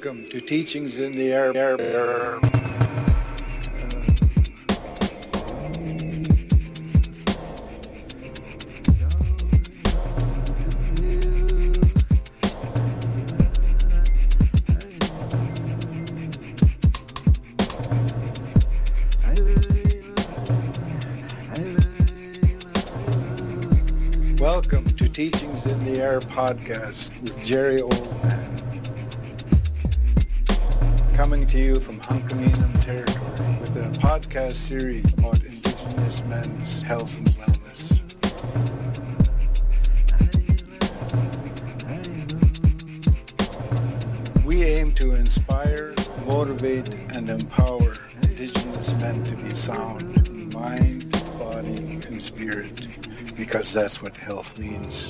Welcome to Teachings in the Air. Welcome to Teachings in the Air podcast with Jerry Oldman. Coming to you from Hunkaminam territory with a podcast series about Indigenous men's health and wellness. We aim to inspire, motivate, and empower Indigenous men to be sound in mind, body, and spirit, because that's what health means.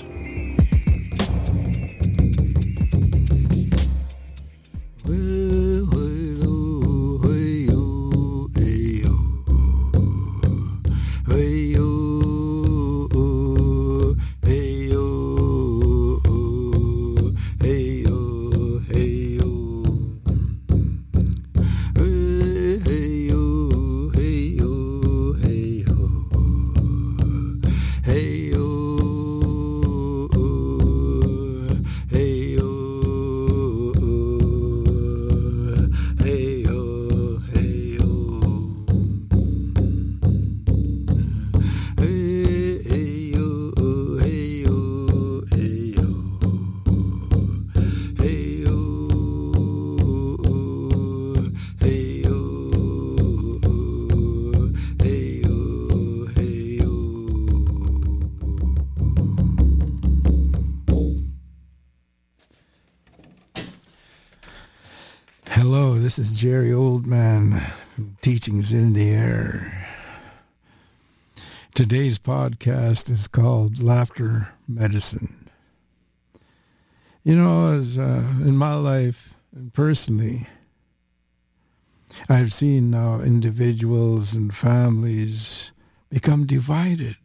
Hello, this is Jerry Oldman from Teachings in the Air. Today's podcast is called Laughter Medicine. You know, as in my life and personally, I've seen now individuals and families become divided.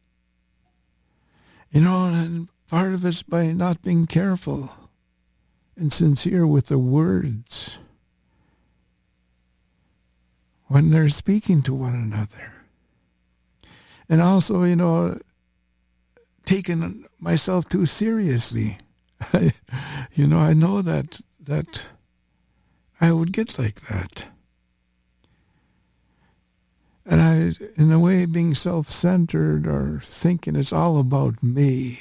You know, and part of it's by not being careful and sincere with the words when they're speaking to one another. And also, you know, taking myself too seriously. I know that I would get like that. And I, in a way, being self-centered or thinking it's all about me.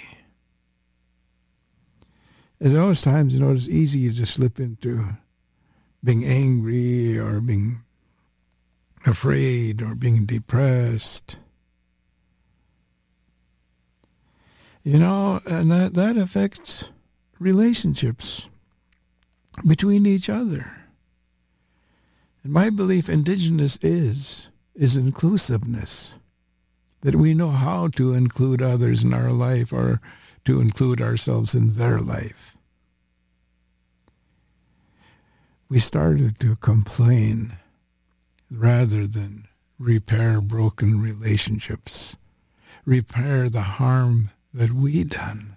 At those times, you know, it's easy to slip into being angry or being afraid or being depressed. You know, and that affects relationships between each other. And my belief, Indigenous is inclusiveness. That we know how to include others in our life or to include ourselves in their life. We started to complain rather than repair broken relationships, repair the harm that we done.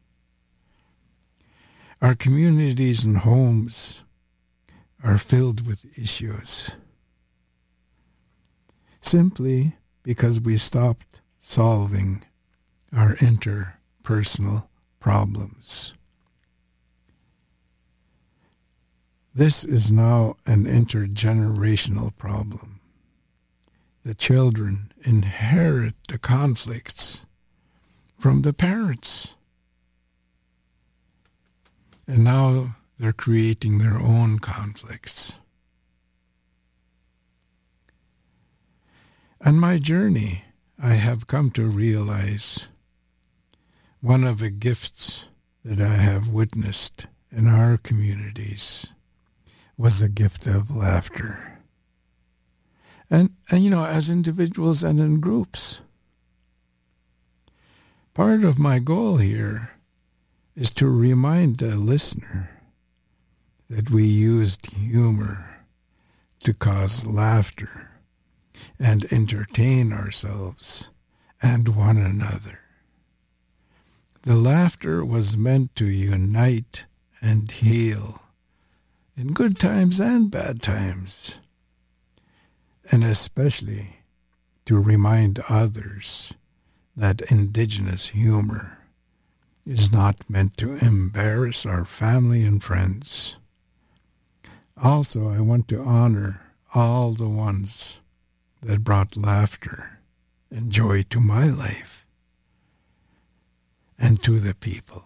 Our communities and homes are filled with issues simply because we stopped solving our interpersonal problems. This is now an intergenerational problem. The children inherit the conflicts from the parents. And now they're creating their own conflicts. On my journey, I have come to realize one of the gifts that I have witnessed in our communities was the gift of laughter. And you know, as individuals and in groups. Part of my goal here is to remind the listener that we used humor to cause laughter and entertain ourselves and one another. The laughter was meant to unite and heal in good times and bad times, and especially to remind others that indigenous humor is not meant to embarrass our family and friends. Also, I want to honor all the ones that brought laughter and joy to my life and to the people.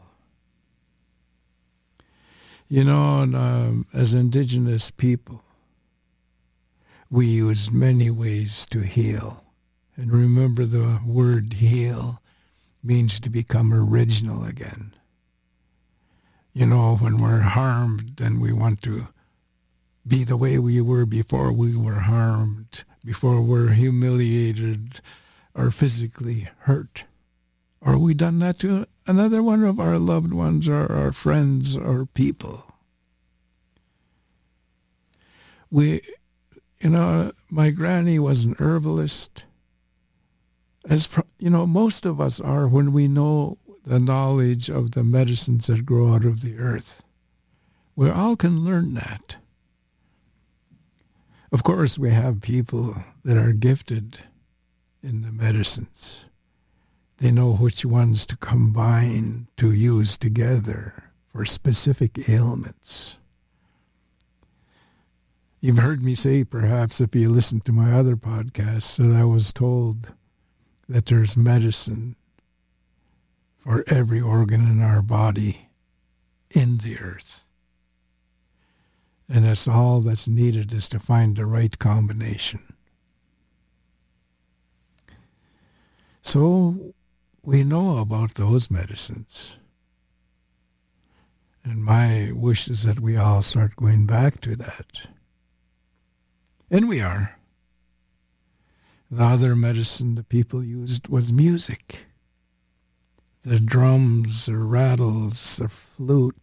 You know, as indigenous people, we use many ways to heal. And remember, the word heal means to become original again. You know, when we're harmed, then we want to be the way we were before we were harmed, before we're humiliated or physically hurt. Or we done that to another one of our loved ones or our friends or people. My granny was an herbalist. Most of us are when we know the knowledge of the medicines that grow out of the earth. We all can learn that. Of course, we have people that are gifted in the medicines. They know which ones to combine, to use together for specific ailments. You've heard me say, perhaps, if you listen to my other podcasts, that I was told that there's medicine for every organ in our body in the earth. And that's all that's needed is to find the right combination. So we know about those medicines. And my wish is that we all start going back to that. And we are. The other medicine the people used was music. The drums, the rattles, the flute,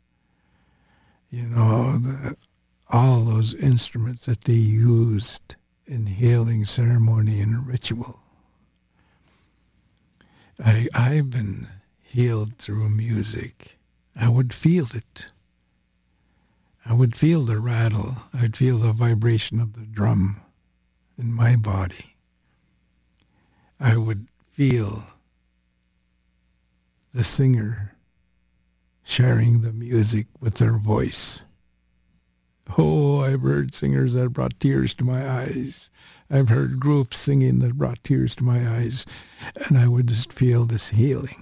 all those instruments that they used in healing ceremony and ritual. I've been healed through music. I would feel it. I would feel the rattle. I'd feel the vibration of the drum in my body. I would feel the singer sharing the music with their voice. Oh, I've heard singers that brought tears to my eyes. I've heard groups singing that brought tears to my eyes. And I would just feel this healing.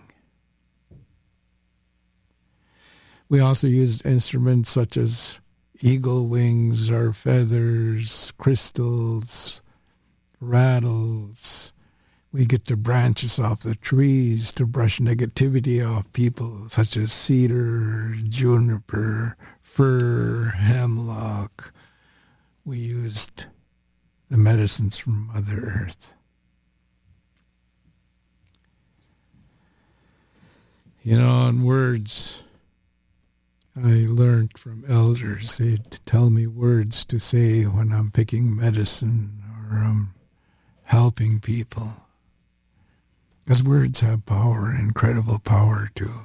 We also used instruments such as eagle wings or feathers, crystals, rattles. We get the branches off the trees to brush negativity off people, such as cedar, juniper, fir, hemlock. We used the medicines from Mother Earth. In words, I learned from elders. They'd tell me words to say when I'm picking medicine or I'm helping people. Because words have power, incredible power too.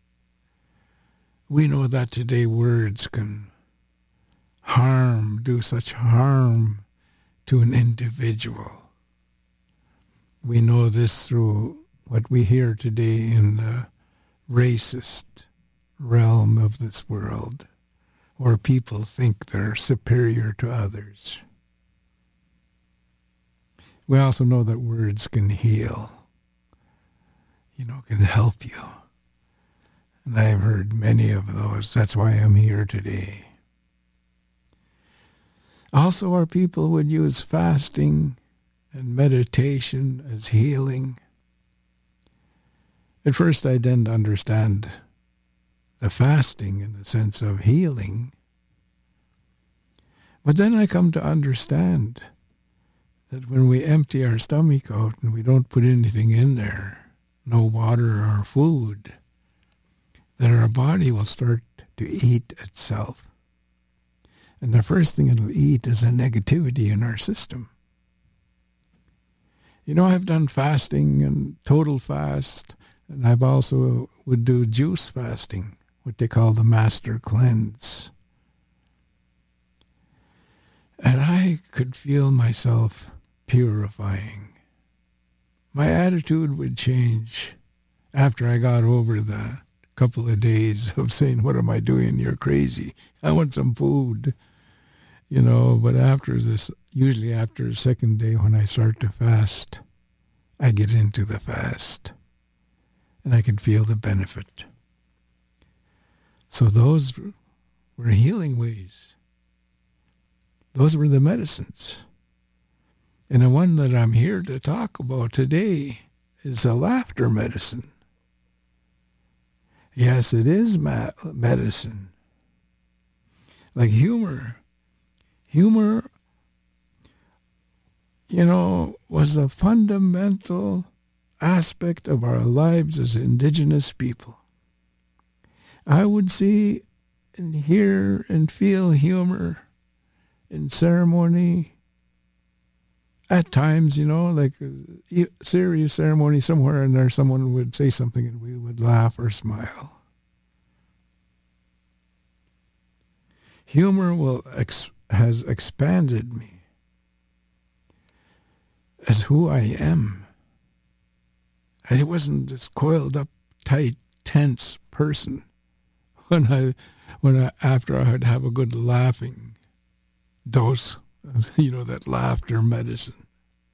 We know that today words can do such harm to an individual. We know this through what we hear today in the racist realm of this world, where people think they're superior to others. We also know that words can heal. Can help you. And I've heard many of those. That's why I'm here today. Also, our people would use fasting and meditation as healing. At first, I didn't understand the fasting in the sense of healing. But then I come to understand that when we empty our stomach out and we don't put anything in there, no water or food, that our body will start to eat itself. And the first thing it'll eat is a negativity in our system. I've done fasting and total fast, and I've also would do juice fasting, what they call the master cleanse. And I could feel myself purifying. My attitude would change after I got over the couple of days of saying, what am I doing? You're crazy. I want some food. But after this, usually after the second day when I start to fast, I get into the fast and I can feel the benefit. So those were healing ways. Those were the medicines. And the one that I'm here to talk about today is the laughter medicine. Yes, it is medicine. Like humor. Humor, was a fundamental aspect of our lives as Indigenous people. I would see and hear and feel humor in ceremony at times, like a serious ceremony somewhere in there, someone would say something and we would laugh or smile. Humor has expanded me as who I am. I wasn't this coiled up, tight, tense person after I'd have a good laughing dose, that laughter medicine.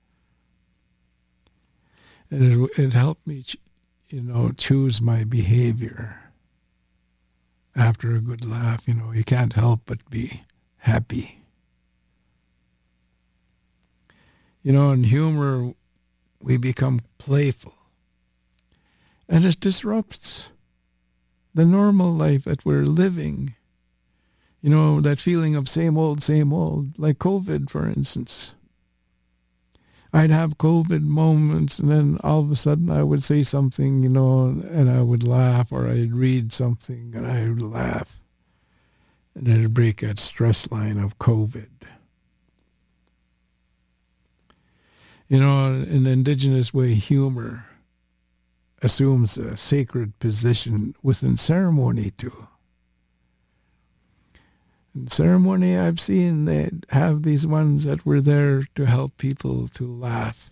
And it helped me, choose my behavior. After a good laugh, you can't help but be happy. In humor, we become playful. And it disrupts the normal life that we're living. That feeling of same old, like COVID, for instance. I'd have COVID moments, and then all of a sudden I would say something, and I would laugh, or I'd read something, and I would laugh. And it'd break that stress line of COVID. In the Indigenous way, humor assumes a sacred position within ceremony, too. In ceremony, I've seen they have these ones that were there to help people to laugh.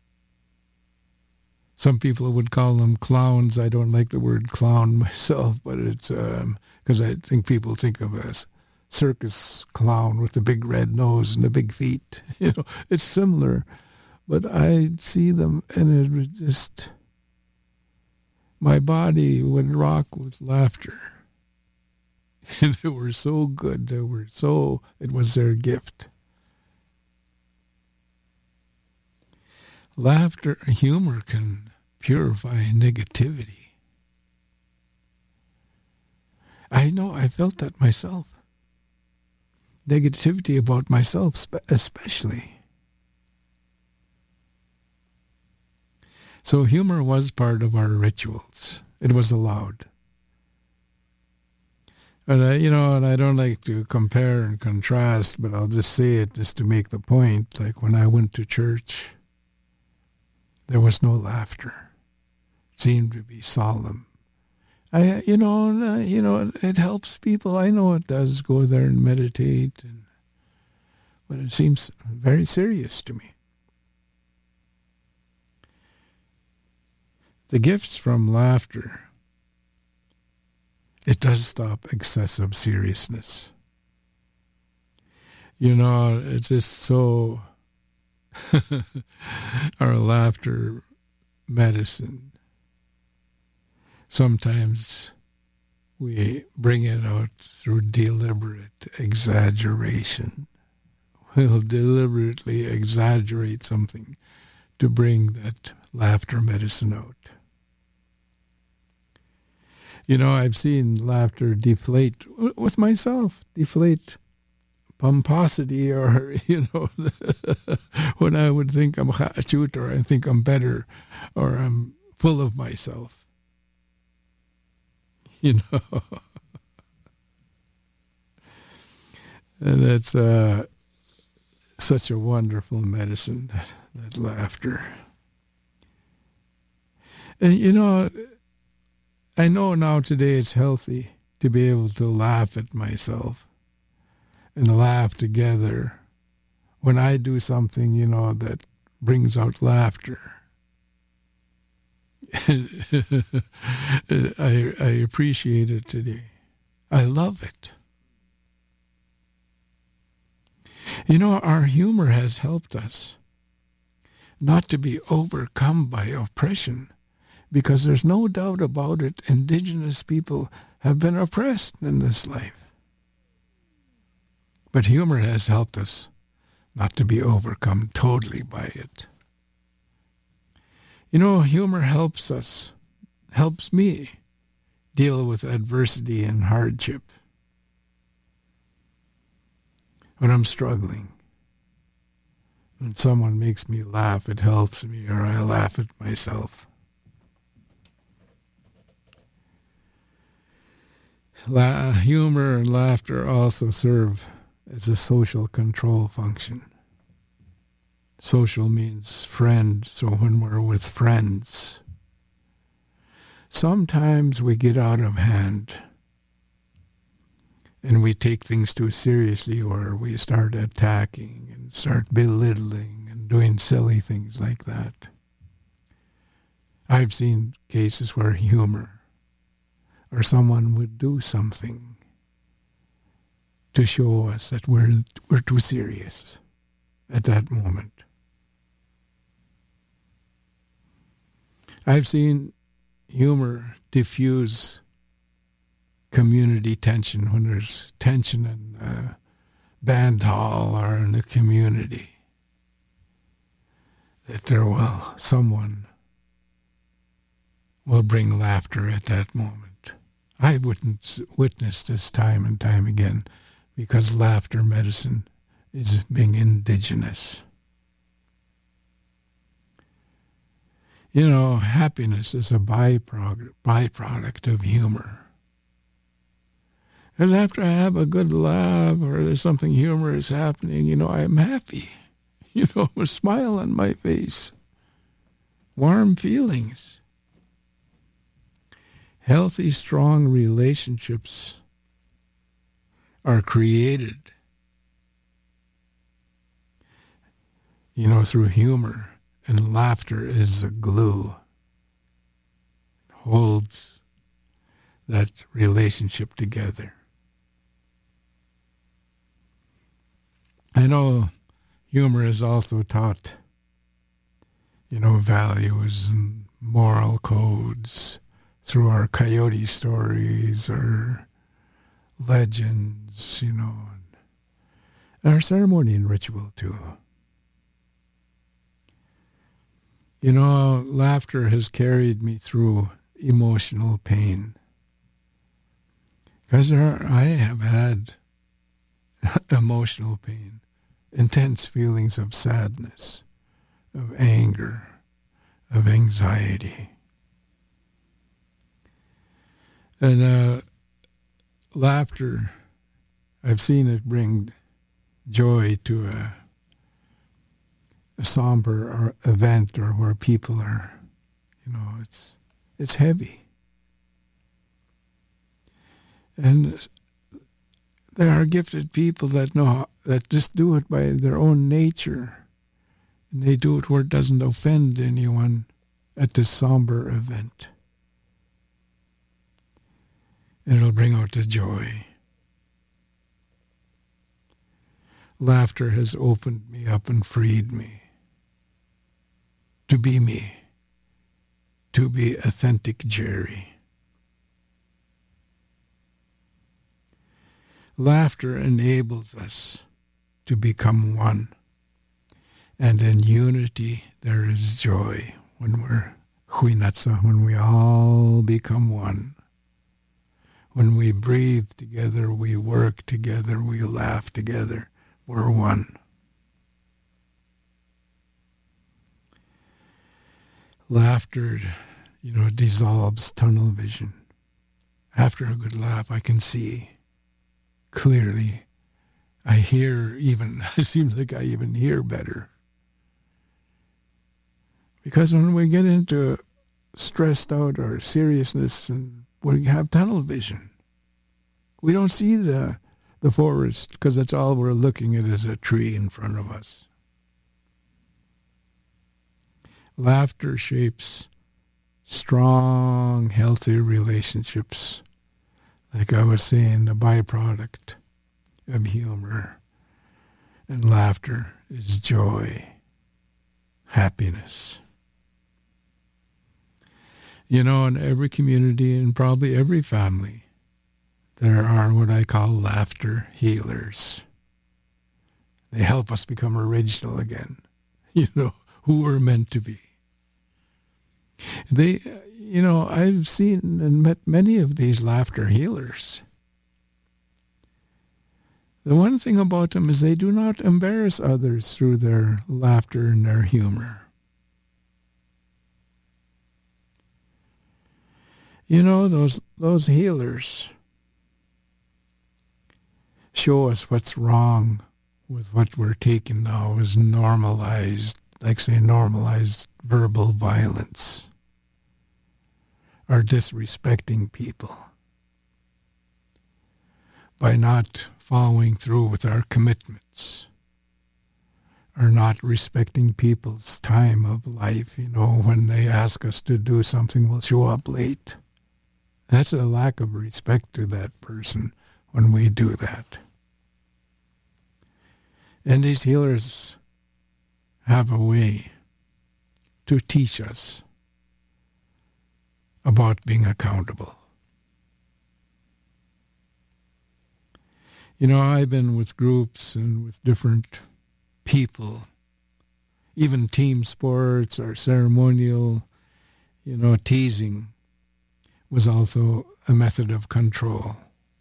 Some people would call them clowns. I don't like the word clown myself, but it's because I think people think of a circus clown with the big red nose and the big feet. It's similar, but I'd see them and it was just, my body would rock with laughter. They were so good. It was their gift. Laughter, humor can purify negativity. I know, I felt that myself. Negativity about myself especially. So humor was part of our rituals. It was allowed. And I don't like to compare and contrast, but I'll just say it just to make the point. Like when I went to church, there was no laughter. It seemed to be solemn. It helps people. I know it does. Go there and meditate, but it seems very serious to me. The gifts from laughter. It does stop excessive seriousness. It's just so our laughter medicine. Sometimes we bring it out through deliberate exaggeration. We'll deliberately exaggerate something to bring that laughter medicine out. I've seen laughter deflate with myself, deflate pomposity, or, when I would think I'm chachut, or I think I'm better, or I'm full of myself. And that's such a wonderful medicine, that laughter. And, I know now today it's healthy to be able to laugh at myself and laugh together when I do something, that brings out laughter, I appreciate it today. I love it. Our humor has helped us not to be overcome by oppression, because there's no doubt about it, indigenous people have been oppressed in this life. But humor has helped us not to be overcome totally by it. Humor helps me deal with adversity and hardship. When I'm struggling, when someone makes me laugh, it helps me, or I laugh at myself. Humor and laughter also serve as a social control function. Social means friend, so when we're with friends, sometimes we get out of hand and we take things too seriously, or we start attacking and start belittling and doing silly things like that. I've seen cases where humor or someone would do something to show us that we're too serious at that moment. I've seen humor diffuse community tension when there's tension in a band hall or in the community. That someone will bring laughter at that moment. I've witnessed this time and time again, because laughter medicine is being indigenous. Happiness is a byproduct of humor. And after I have a good laugh or there's something humorous happening, I'm happy. A smile on my face. Warm feelings. Healthy, strong relationships are created, through humor, and laughter is the glue. It holds that relationship together. I know humor is also taught, values and moral codes through our coyote stories or legends, and our ceremony and ritual too. Laughter has carried me through emotional pain. Because I have had emotional pain, intense feelings of sadness, of anger, of anxiety. And laughter, I've seen it bring joy to a somber or event, or where people are, it's heavy. And there are gifted people that just do it by their own nature. And they do it where it doesn't offend anyone at this somber event. And it'll bring out the joy. Laughter has opened me up and freed me to be me, to be authentic Jerry. Laughter enables us to become one. And in unity, there is joy when we're huinatsa, when we all become one. When we breathe together, we work together, we laugh together, we're one. Laughter, dissolves tunnel vision. After a good laugh, I can see clearly. I hear it seems like I even hear better. Because when we get into stressed out or seriousness, and we have tunnel vision, we don't see the the forest, because that's all we're looking at is a tree in front of us. Laughter shapes strong, healthy relationships. Like I was saying, the byproduct of humor and laughter is joy, happiness. You know, in every community and probably every family, there are what I call laughter healers. They help us become original again, you know, who we're meant to be. They, you know, I've seen and met many of these laughter healers. The one thing about them is they do not embarrass others through their laughter and their humor. You know, those healers show us what's wrong with what we're taking now as normalized, like say normalized verbal violence or disrespecting people by not following through with our commitments or not respecting people's time of life. You know, when they ask us to do something, we'll show up late. That's a lack of respect to that person when we do that. And these healers have a way to teach us about being accountable. You know, I've been with groups and with different people, even team sports or ceremonial, you know, teasing was also a method of control.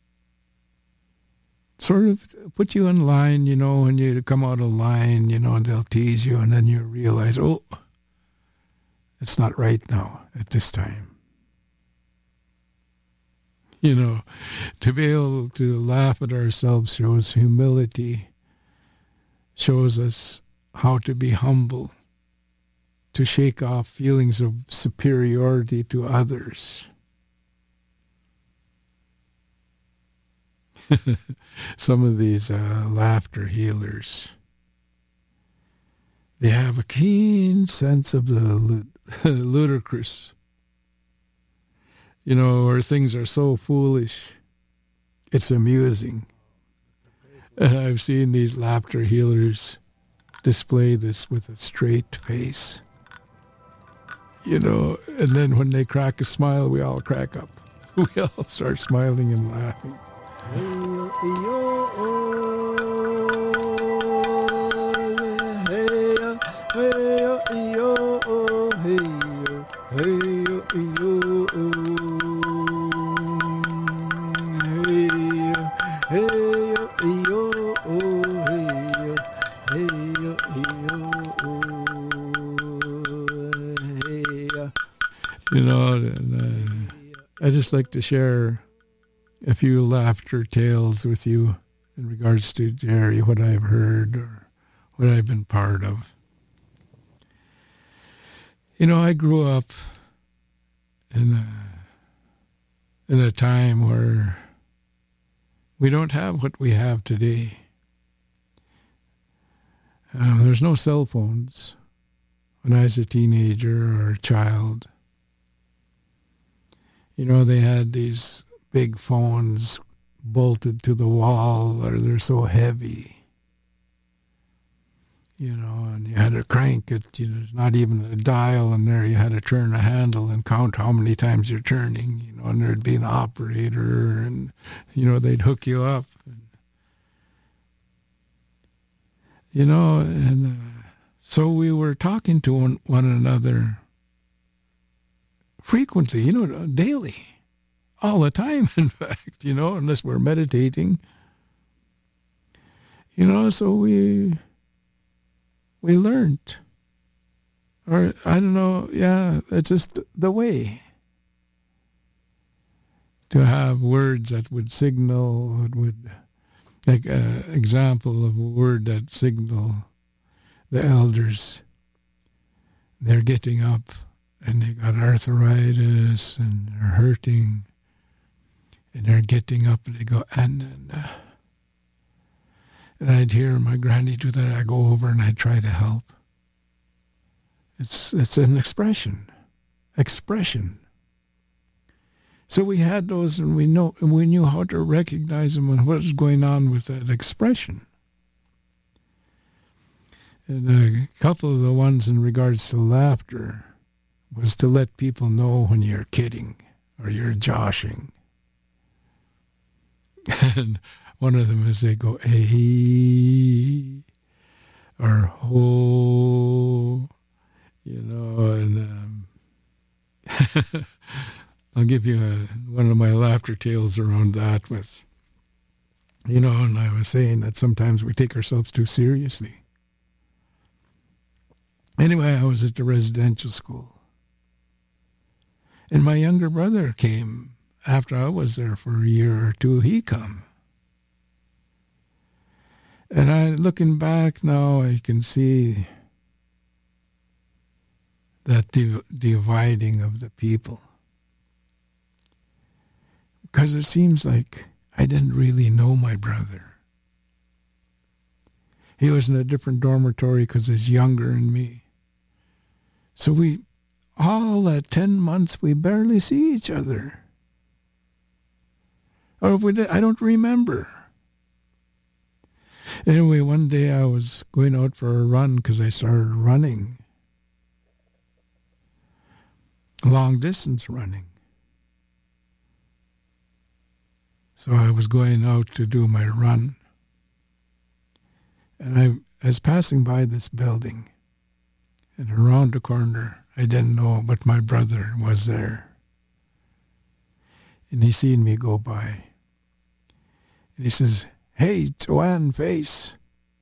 Sort of put you in line, you know, when you come out of line, you know, they'll tease you and then you realize, oh, it's not right now at this time. You know, to be able to laugh at ourselves shows humility, shows us how to be humble, to shake off feelings of superiority to others. Some of these laughter healers, they have a keen sense of the ludicrous, you know, where things are so foolish, it's amusing. And I've seen these laughter healers display this with a straight face, you know, and then when they crack a smile, we all crack up. We all start smiling and laughing. You know, and, I just like to share a few laughter tales with you in regards to Jerry, what I've heard or what I've been part of. You know, I grew up in a time where we don't have what we have today. There's no cell phones when I was a teenager or a child. You know, they had these big phones bolted to the wall, or they're so heavy. You know, and you had to crank it. You know, there's not even a dial in there. You had to turn a handle and count how many times you're turning. You know, and there'd be an operator, and you know they'd hook you up. You know, and so we were talking to one another frequently, you know, daily, all the time, in fact, you know, unless we're meditating. You know, so we learned. Or, I don't know, yeah, it's just the way to have words that would signal, like an example of a word that signal the elders. They're getting up and they got arthritis and they're hurting and they're getting up and they go, and And I'd hear my granny do that. I'd go over and I'd try to help. It's an expression. So we had those, and we knew how to recognize them and what was going on with that expression. And a couple of the ones in regards to laughter was to let people know when you're kidding or you're joshing. And one of them is they go, "Hey," or "Ho," and I'll give you one of my laughter tales around that was, and I was saying that sometimes we take ourselves too seriously. Anyway, I was at the residential school. And my younger brother came after I was there for a year or two. He come. And looking back now, I can see that dividing of the people. Because it seems like I didn't really know my brother. He was in a different dormitory because he's younger than me. So all that 10 months, we barely see each other. Or if we did, I don't remember. Anyway, one day I was going out for a run because I started running. Long distance running. So I was going out to do my run. And I was passing by this building. And around the corner, I didn't know, but my brother was there. And he seen me go by. And he says, "Hey, Tswan face."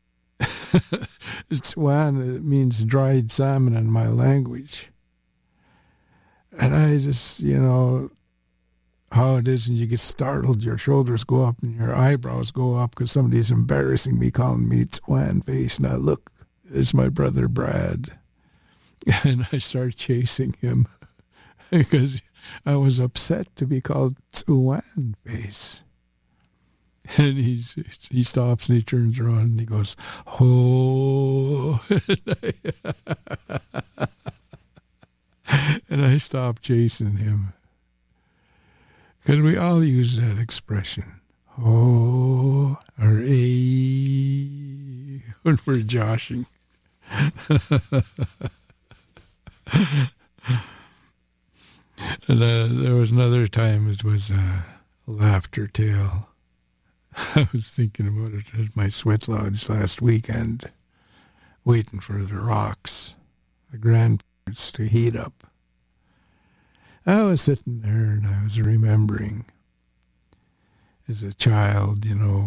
Tswan, it means dried salmon in my language. And I just, how it is, and you get startled, your shoulders go up and your eyebrows go up because somebody's embarrassing me, calling me Tswan face. And I look, it's my brother Brad. And I start chasing him because I was upset to be called Tswan face. And he stops and he turns around and he goes, "Oh." And I stopped chasing him. Because we all use that expression. "Oh," or "eh," when we're joshing. And there was another time it was a laughter tale. I was thinking about it at my sweat lodge last weekend, waiting for the rocks, the grandparents to heat up. I was sitting there and I was remembering as a child,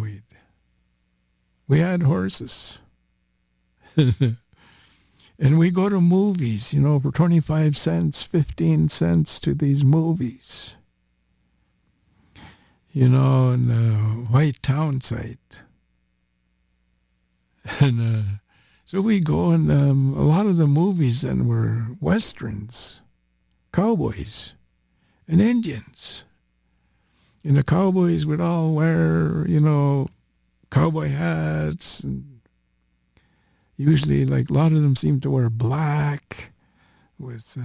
we had horses. And we go to movies, for 25 cents, 15 cents to these movies. In the White Town site. And so we go, and a lot of the movies then were Westerns, cowboys, and Indians. And the cowboys would all wear, cowboy hats, and usually, like, a lot of them seemed to wear black with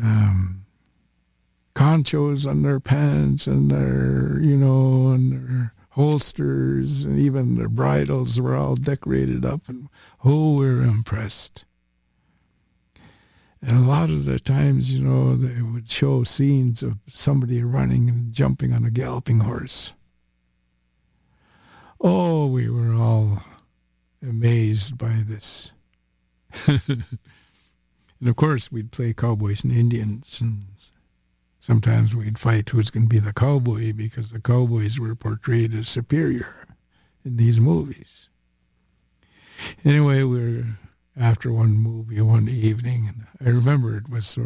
conchos on their pants and their, and their holsters, and even their bridles were all decorated up. And, we're impressed. And a lot of the times, they would show scenes of somebody running and jumping on a galloping horse. Oh, we were all amazed by this. And of course, we'd play cowboys and Indians, and sometimes we'd fight who's going to be the cowboy because the cowboys were portrayed as superior in these movies. Anyway, we were after one movie one evening, and I remember it was sort